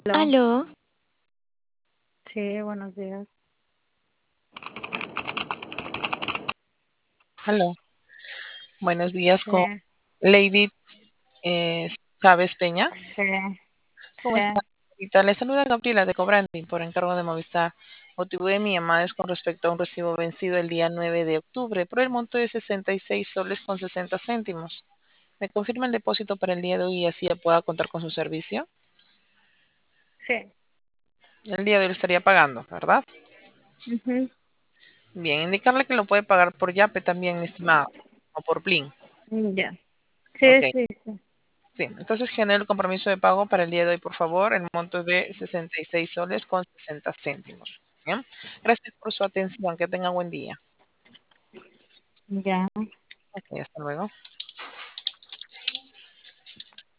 Aló. Aló, Sí, buenos días. Aló, buenos días Sí, con Lady eh, Chávez Peña. sí, ¿Cómo sí, está? Ahorita le saluda Gabriela de Cobrandi por encargo de Movistar. Motivo de mi llamada es con respecto a un recibo vencido el día 9 de octubre por el monto de 66 soles con 60 céntimos. ¿Me confirma el depósito para el día de hoy y así ya pueda contar con su servicio? sí. El día de hoy lo estaría pagando, ¿verdad? Ujú. Bien, indicarle que lo puede pagar por Yape también, mi estimado, o por Plin. Ya. Ok. Sí, sí, sí. Sí, entonces genero el compromiso de pago para el día de hoy, por favor. El monto es de 66 soles con 60 céntimos. Bien, gracias por su atención. Que tenga buen día. Ya. Ok, hasta luego.